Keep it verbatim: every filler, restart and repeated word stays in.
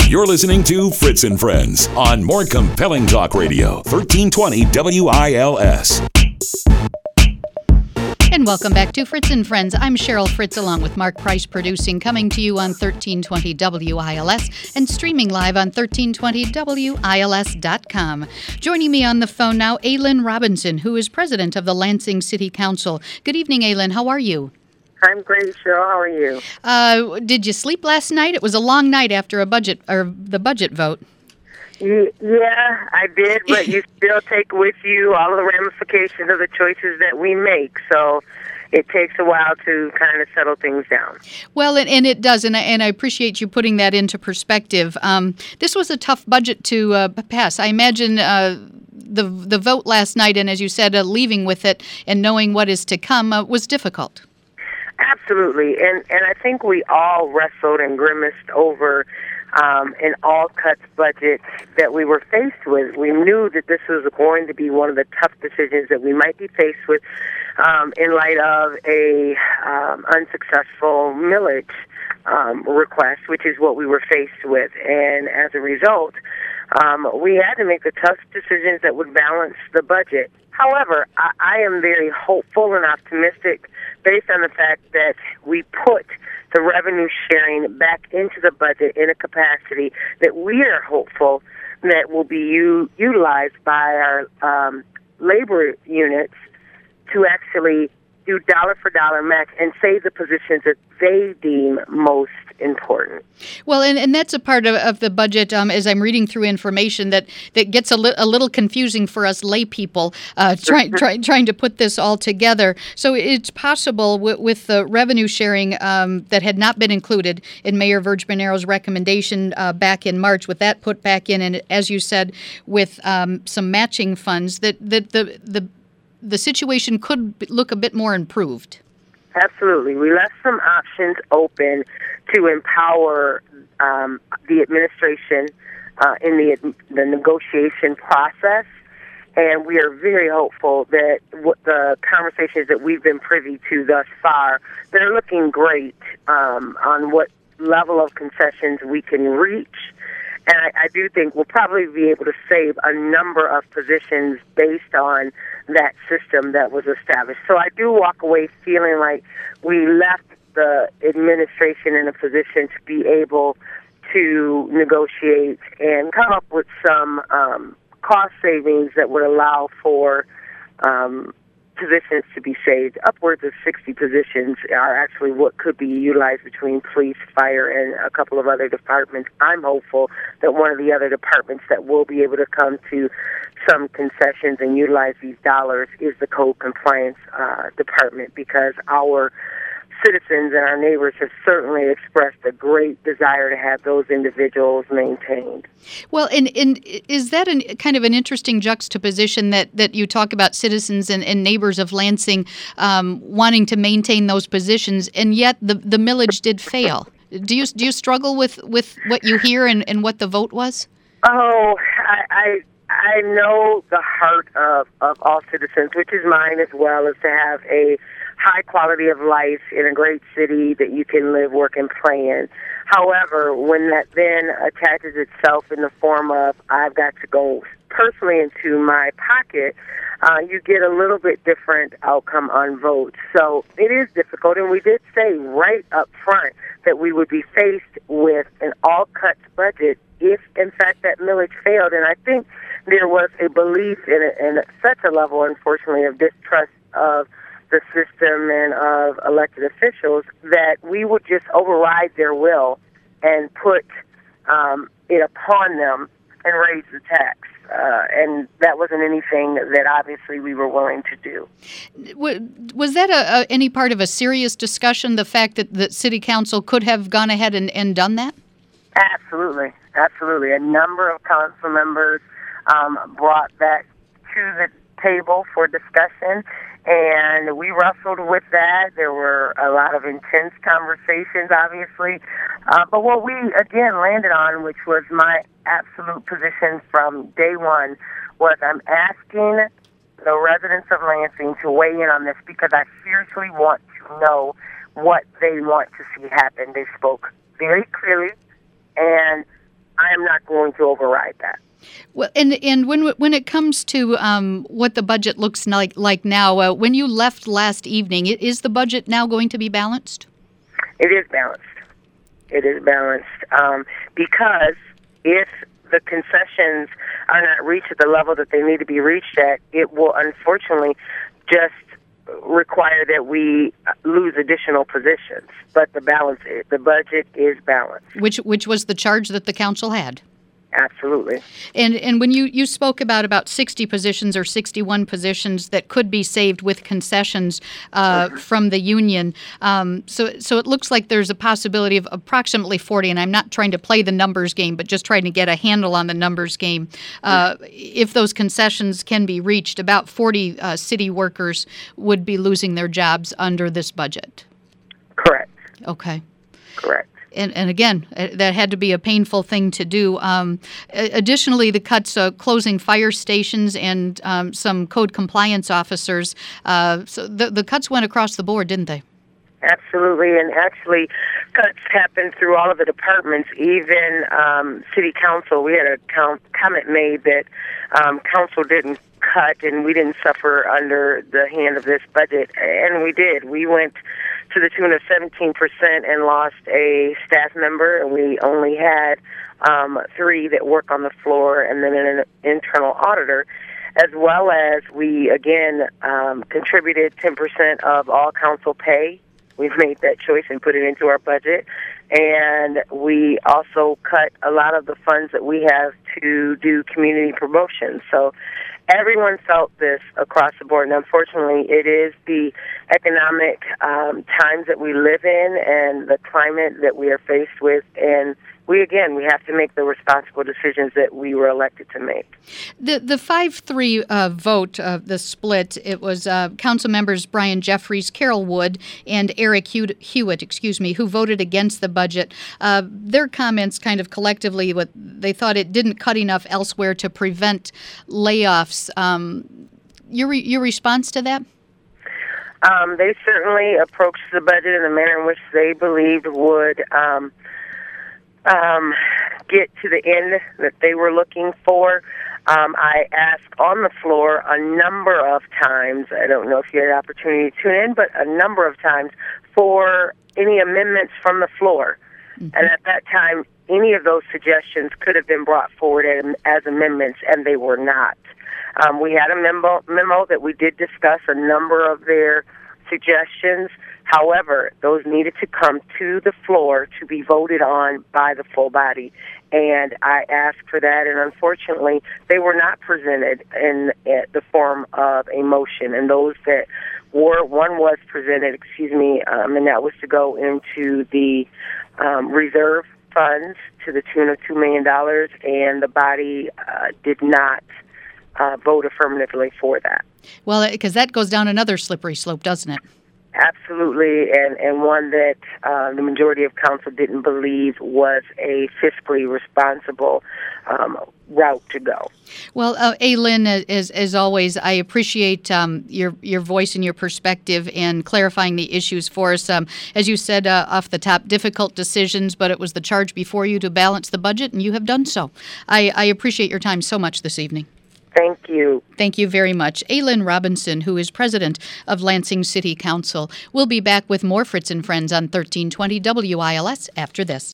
You're listening to Fritz and Friends on More Compelling Talk Radio, thirteen twenty W I L S. And welcome back to Fritz and Friends. I'm Cheryl Fritz along with Mark Price producing, coming to you on thirteen twenty W I L S and streaming live on thirteen twenty W I L S dot com. Joining me on the phone now, Aylin Robinson, who is president of the Lansing City Council. Good evening, Aylin. How are you? I'm great, Cheryl. How are you? Uh, did you sleep last night? It was a long night after a budget or the budget vote. Yeah, I did, but you still take with you all of the ramifications of the choices that we make. So it takes a while to kind of settle things down. Well, and, and it does, and I, and I appreciate you putting that into perspective. Um, this was a tough budget to uh, pass. I imagine uh, the the vote last night, and as you said, uh, leaving with it and knowing what is to come uh, was difficult. Absolutely, and and I think we all wrestled and grimaced over um, an all-cuts budget that we were faced with. We knew that this was going to be one of the tough decisions that we might be faced with um, in light of a um, unsuccessful millage um, request, which is what we were faced with. And as a result, um, we had to make the tough decisions that would balance the budget. However, I, I am very hopeful and optimistic based on the fact that we put the revenue sharing back into the budget in a capacity that we are hopeful that will be u- utilized by our um, labor units to actually do dollar for dollar match and save the positions that they deem most important. Well, and, and that's a part of, of the budget, um, as I'm reading through information, that, that gets a, li- a little confusing for us lay people uh, try, try, trying to put this all together. So it's possible w- with the revenue sharing um, that had not been included in Mayor Verge Bernero's recommendation uh, back in March, with that put back in, and as you said, with um, some matching funds, that, that the, the, the situation could look a bit more improved. Absolutely. We left some options open to empower um, the administration uh, in the the negotiation process, and we are very hopeful that what the conversations that we've been privy to thus far, that are looking great um, on what level of concessions we can reach. And I, I do think we'll probably be able to save a number of positions based on that system that was established. So I do walk away feeling like we left the administration in a position to be able to negotiate and come up with some um, cost savings that would allow for um, positions to be saved. Upwards of sixty positions are actually what could be utilized between police, fire, and a couple of other departments. I'm hopeful that one of the other departments that will be able to come to some concessions and utilize these dollars is the code compliance uh, department, because our citizens and our neighbors have certainly expressed a great desire to have those individuals maintained. Well, and, and is that an, kind of an interesting juxtaposition that, that you talk about citizens and, and neighbors of Lansing um, wanting to maintain those positions, and yet the, the millage did fail? Do you do you struggle with, with what you hear and, and what the vote was? Oh, I, I I know the heart of, of all citizens, which is mine as well, is to have a high quality of life in a great city that you can live, work, and play in. However, when that then attaches itself in the form of I've got to go personally into my pocket, uh, you get a little bit different outcome on votes. So it is difficult, and we did say right up front that we would be faced with an all-cuts budget if, in fact, that millage failed. And I think there was a belief in, it, in such a level, unfortunately, of distrust of the system and of elected officials that we would just override their will and put um, it upon them and raise the tax. Uh, and that wasn't anything that obviously we were willing to do. Was that a, a, any part of a serious discussion, the fact that the city council could have gone ahead and, and done that? Absolutely. Absolutely. A number of council members um, brought that to the table for discussion, and we wrestled with that. There were a lot of intense conversations, obviously. Uh, but what we, again, landed on, which was my absolute position from day one, was I'm asking the residents of Lansing to weigh in on this because I seriously want to know what they want to see happen. They spoke very clearly, and I'm not going to override that. Well, and and when when it comes to um, what the budget looks like like now, uh, when you left last evening, is the budget now going to be balanced? It is balanced. It is balanced um, because if the concessions are not reached at the level that they need to be reached at, it will unfortunately just require that we lose additional positions. But the balance, is, the budget is balanced. Which which was the charge that the council had. Absolutely. And and when you, you spoke about about sixty positions or sixty-one positions that could be saved with concessions uh, mm-hmm. from the union, um, so so it looks like there's a possibility of approximately forty, and I'm not trying to play the numbers game, but just trying to get a handle on the numbers game. Uh, mm-hmm. If those concessions can be reached, about forty uh, city workers would be losing their jobs under this budget. Correct. Okay. Correct. And, and again, that had to be a painful thing to do. Um, additionally, the cuts uh, closing fire stations and um, some code compliance officers. Uh, so the, the cuts went across the board, didn't they? Absolutely, and actually, cuts happened through all of the departments, even um, city council. We had a com- comment made that um, council didn't cut and we didn't suffer under the hand of this budget, and we did. We went to the tune of seventeen percent and lost a staff member, and we only had um, three that work on the floor and then an internal auditor, as well as we, again, um, contributed ten percent of all council pay. We've made that choice and put it into our budget, and we also cut a lot of the funds that we have to do community promotion. So everyone felt this across the board, and unfortunately, it is the economic um, times that we live in and the climate that we are faced with, and we, again, we have to make the responsible decisions that we were elected to make. The the five three uh, vote, uh, the split, it was uh, council members Brian Jeffries, Carol Wood, and Eric Hew- Hewitt, excuse me, who voted against the budget. Uh, their comments kind of collectively, what they thought it didn't cut enough elsewhere to prevent layoffs. Um, your re- your response to that? Um, they certainly approached the budget in the manner in which they believed would Um, Um, get to the end that they were looking for. Um, I asked on the floor a number of times, I don't know if you had an opportunity to tune in, but a number of times for any amendments from the floor. Mm-hmm. And at that time, any of those suggestions could have been brought forward as, as amendments, and they were not. Um, we had a memo, memo that we did discuss a number of their suggestions. However, those needed to come to the floor to be voted on by the full body, and I asked for that, and unfortunately, they were not presented in uh, the form of a motion, and those that were, one was presented, excuse me, um, and that was to go into the um, reserve funds to the tune of two million dollars, and the body uh, did not uh, vote affirmatively for that. Well, because that goes down another slippery slope, doesn't it? Absolutely, and, and one that uh, the majority of council didn't believe was a fiscally responsible um, route to go. Well, uh, Lynn, as as always, I appreciate um, your your voice and your perspective and clarifying the issues for us. Um, as you said uh, off the top, difficult decisions, but it was the charge before you to balance the budget, and you have done so. I, I appreciate your time so much this evening. Thank you. Thank you very much. Aylin Robinson, who is president of Lansing City Council. We'll be back with more Fritz and Friends on thirteen twenty W I L S after this.